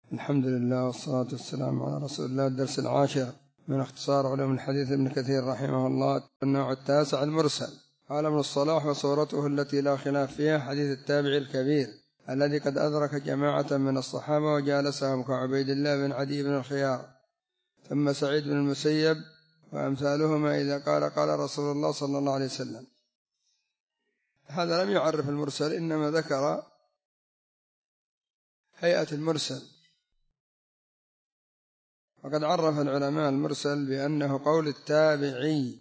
الحمد لله والصلاة والسلام على رسول الله. الدرس العاشر من اختصار علوم الحديث ابن كثير رحمه الله. النوع التاسع المرسل. قال ابن الصلاح: وصورته التي لا خلاف فيها حديث التابعي الكبير الذي قد أدرك جماعة من الصحابة وجالسهم كعبيد الله بن عدي بن الخيار ثم سعيد بن المسيب وأمثالهما إذا قال رسول الله صلى الله عليه وسلم. هذا لم يعرف المرسل، إنما ذكر هيئة المرسل. وقد عرف العلماء المرسل بأنه قول التابعي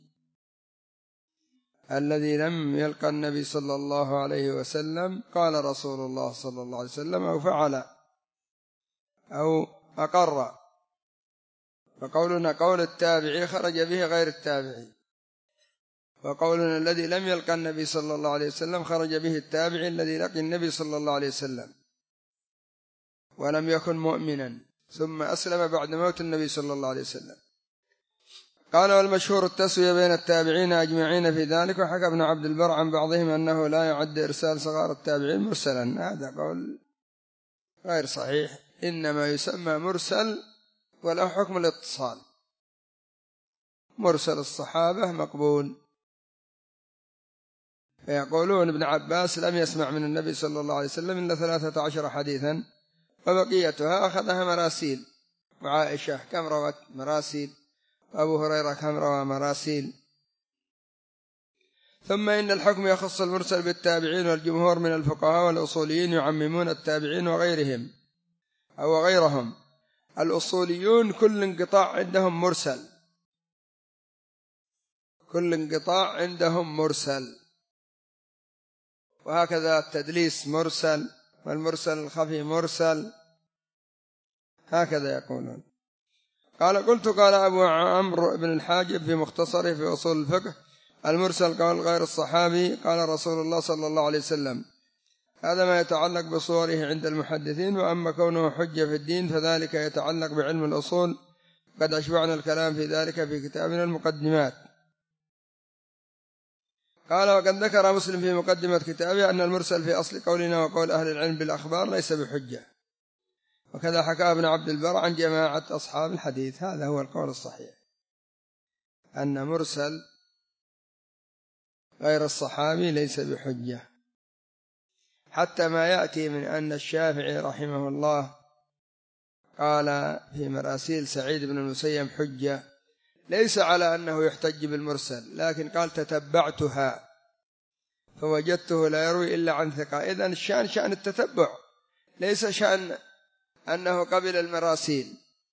الذي لم يلقى النبي صلى الله عليه وسلم قال رسول الله صلى الله عليه وسلم أو فعل أو أقر. فقولنا قول التابعي خرج به غير التابعي، وقولنا الذي لم يلقى النبي صلى الله عليه وسلم خرج به التابعي الذي لقي النبي صلى الله عليه وسلم ولم يكن مؤمنا ثم أسلم بعد موت النبي صلى الله عليه وسلم. قال: والمشهور التسوية بين التابعين أجمعين في ذلك. وحكى ابن عبد البر عن بعضهم أنه لا يعد إرسال صغار التابعين مرسلا. هذا قول غير صحيح، إنما يسمى مرسل وله حكم الاتصال. مرسل الصحابة مقبول. فيقولون ابن عباس لم يسمع من النبي صلى الله عليه وسلم إلا 13 حديثا وبقيتها أخذها مراسيل. وعائشة كم روت مراسيل، وأبو هريرة كم روى مراسيل. ثم إن الحكم يخص المرسل بالتابعين، والجمهور من الفقهاء والأصوليين يعممون التابعين وغيرهم أو غيرهم. الأصوليون كل انقطاع عندهم مرسل، كل انقطاع عندهم مرسل. وهكذا التدليس مرسل، والمرسل الخفي مرسل، هكذا يقولون. قال أبو عمرو بن الحاجب في مختصره في أصول الفقه: المرسل قال غير الصحابي قال رسول الله صلى الله عليه وسلم. هذا ما يتعلق بصوره عند المحدثين. وأما كونه حجة في الدين فذلك يتعلق بعلم الأصول، قد أشبعنا الكلام في ذلك في كتابنا المقدمات. قال: وقد ذكر مسلم في مقدمة كتابه أن المرسل في أصل قولنا وقول أهل العلم بالأخبار ليس بحجة. وكذا حكى ابن عبد البر عن جماعة أصحاب الحديث. هذا هو القول الصحيح، أن مرسل غير الصحابي ليس بحجة. حتى ما يأتي من أن الشافعي رحمه الله قال في مراسيل سعيد بن المسيب حجة، ليس على أنه يحتج بالمرسل، لكن قال: تتبعتها فوجدته لا يروي إلا عن ثقة. إذن الشأن شأن التتبع، ليس شأن أنه قبل المراسيل.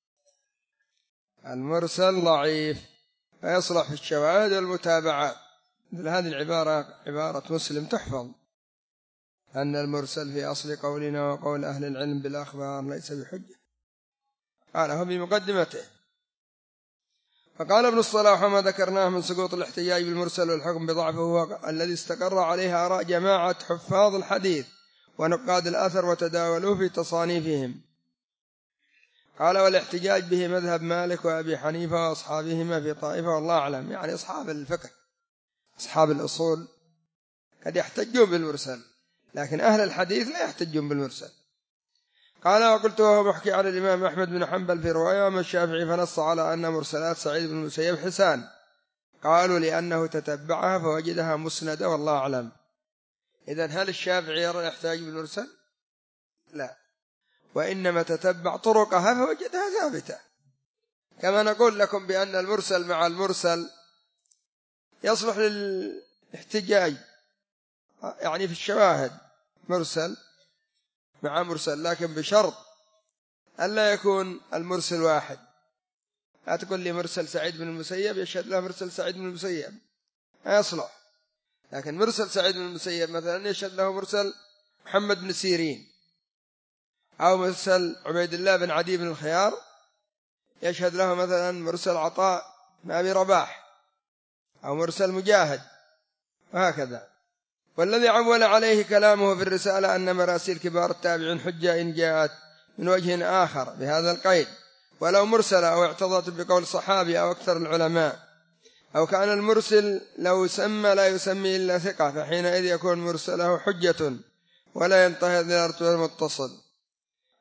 المرسل ضعيف فيصلح في الشواهد والمتابعات. مثل هذه العبارة عبارة مسلم تحفظ: أن المرسل في أصل قولنا وقول أهل العلم بالأخبار ليس بحجة. قاله بمقدمته. فقال ابن الصلاح: وما ذكرناه من سقوط الاحتجاج بالمرسل والحكم بضعفه هو الذي استقر عليه آراء جماعة حفاظ الحديث ونقاد الأثر وتداولوه في تصانيفهم. قال: والاحتجاج به مذهب مالك وأبي حنيفة وأصحابهما في طائفة، والله أعلم. يعني أصحاب الفقه أصحاب الأصول قد يحتجون بالمرسل، لكن أهل الحديث لا يحتجون بالمرسل. قال: وقلت وهو محكي على الإمام أحمد بن حنبل في رواية، وما الشافعي فنص على أن مرسلات سعيد بن المسيب حسان. قالوا: لأنه تتبعها فوجدها مسندة، والله أعلم. إذن هل الشافعي يرى يحتاج بالمرسل؟ لا، وإنما تتبع طرقها فوجدها ثابتة. كما نقول لكم بأن المرسل مع المرسل يصلح للاحتجاج، يعني في الشواهد مرسل مع مرسل، لكن بشرط ألا يكون المرسل واحد. لا تقول لي مرسل سعيد بن المسيب يشهد له مرسل سعيد بن المسيب، لا يصلح. لكن مرسل سعيد بن المسيب مثلا يشهد له مرسل محمد بن سيرين، أو مرسل عبيد الله بن عدي بن الخيار يشهد له مثلا مرسل عطاء بن أبي رباح، أو مرسل مجاهد، وهكذا. والذي عول عليه كلامه في الرسالة أن مراسيل كبار التابعين حجة إن جاءت من وجه آخر بهذا القيد، ولو مرسل أو اعتضت بقول صحابي أو أكثر العلماء، أو كان المرسل لو سمى لا يسمي إلا ثقة، فحينئذ يكون مرسله حجة ولا ينتهي إلى رتبة المتصل.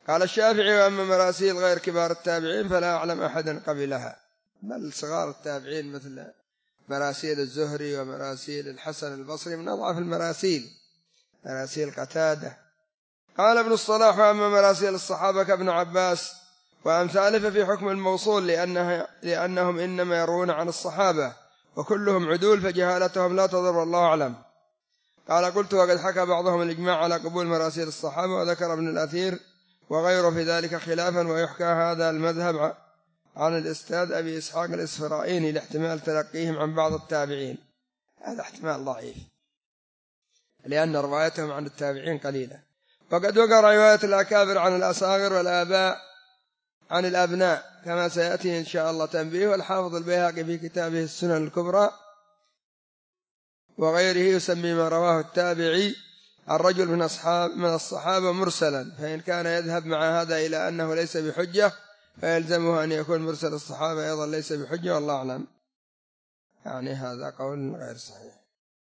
قال الشافعي: وأما مراسيل غير كبار التابعين فلا أعلم أحدا قبلها، بل صغار التابعين مثل مراسيل الزهري ومراسيل الحسن البصري من أضعف المراسيل، مراسيل قتادة. قال ابن الصلاح: وأما مراسيل الصحابة كابن عباس وأمثاله ففي حكم الموصول، لأنهم إنما يروون عن الصحابة وكلهم عدول، فجهالتهم لا تضر، الله أعلم. قال: قلت: وقد حكى بعضهم الإجماع على قبول مراسيل الصحابة، وذكر ابن الأثير وغيره في ذلك خلافا، ويحكى هذا المذهب عن الأستاذ أبي إسحاق الإسفرائيني لاحتمال تلقيهم عن بعض التابعين. هذا احتمال ضعيف، لأن روايتهم عن التابعين قليلة. وقد وقع رواية الأكابر عن الأصاغر والآباء عن الأبناء، كما سيأتي إن شاء الله تنبيه. والحافظ البيهقي في كتابه السنن الكبرى وغيره يسمي ما رواه التابعي الرجل من الصحابة مرسلا، فإن كان يذهب مع هذا إلى أنه ليس بحجة فيلزمه أن يكون مرسل الصحابة أيضا ليس بحجة، والله أعلم. يعني هذا قول غير صحيح.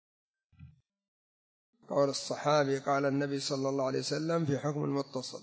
قول الصحابي: قال النبي صلى الله عليه وسلم في حكم المتصل،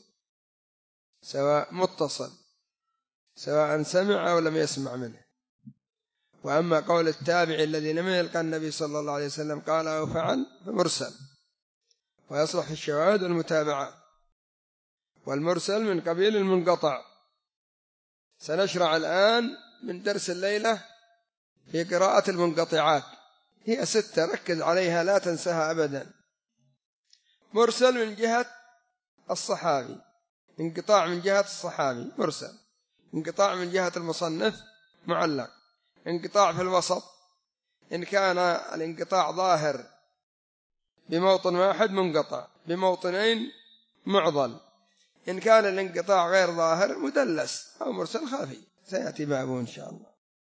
سواء سمع أو لم يسمع منه. وأما قول التابع الذي لم يلقى النبي صلى الله عليه وسلم قال أو فعل فمرسل، ويصلح في الشواهد والمتابعة، والمرسل من قبيل المنقطع. سنشرع الآن من درس الليلة في قراءة المنقطعات، هي 6، ركز عليها لا تنساها أبدا. مرسل من جهة الصحابي، انقطاع من جهة الصحابي مرسل، انقطاع من جهة المصنف معلق، انقطاع في الوسط إن كان الانقطاع ظاهر بموطن واحد منقطع، بموطنين معضل، إن كان الانقطاع غير ظاهر مدلس أو مرسل خفي، سيأتي بابه إن شاء الله.